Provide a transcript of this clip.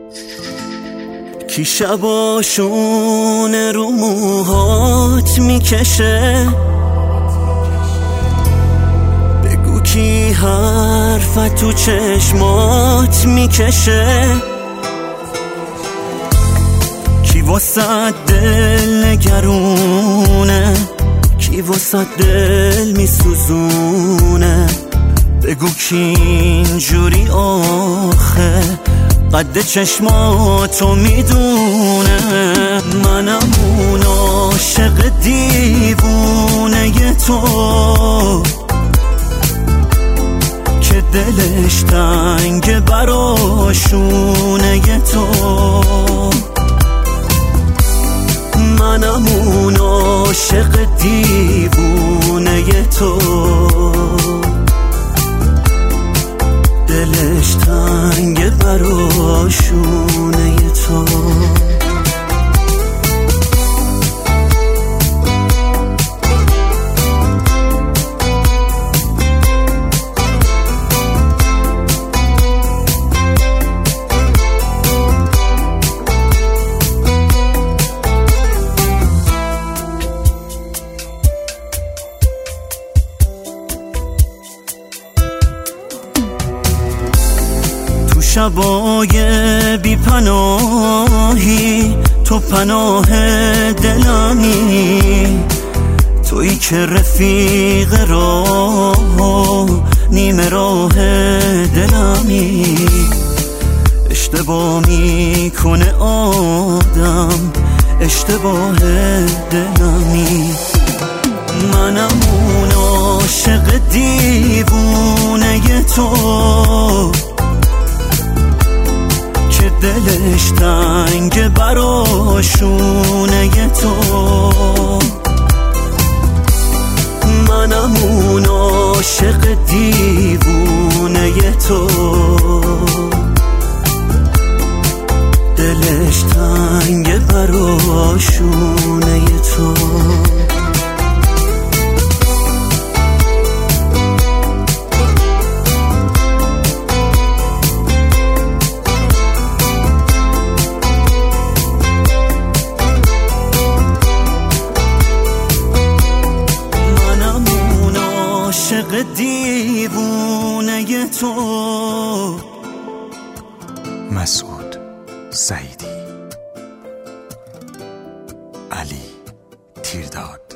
کی شباشون رو موهات میکشه، بگو کی حرفت تو چشمات میکشه، کی واسه دل نگرونه، کی واسه دل میسوزونه، بگو کی اینجوری آخه قد چشماتو میدونه. منم اون عاشق دیوونه تو که دلش تنگ براشونه تو. منم اون عاشق دیوونه تو، دلش تنگ براشونه تو. شبای بی پناهی تو پناه دلمی، تویی که رفیق راه نیمه راه دلمی. اشتباه میکنه آدم، اشتباه دلمی. منم اون عاشق دیوونه تو که دلش تنگ براشونه تو. منم اون عاشق دیوونه تو، دلش تنگ براشونه تو. عاشق دیوونه تو. مسعود سعیدی، علی تیرداد.